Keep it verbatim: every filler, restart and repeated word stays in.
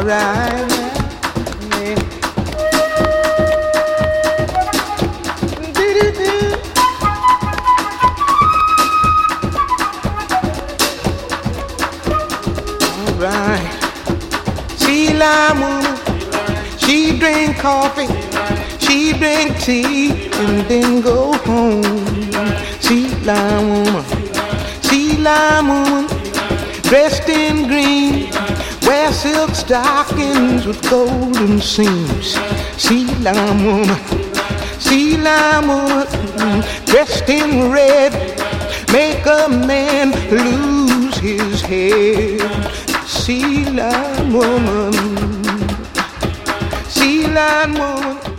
alright. Yeah. Do-do-do. Alright. Sea lime woman, she drink coffee, she drink tea, and then go home. Sea lime woman, sea lime woman, dressed in green, wear silk stockings with golden seams. Sea lime woman, sea lime woman, dressed in red, make a man lose his head. Sea lime woman, sea lime woman.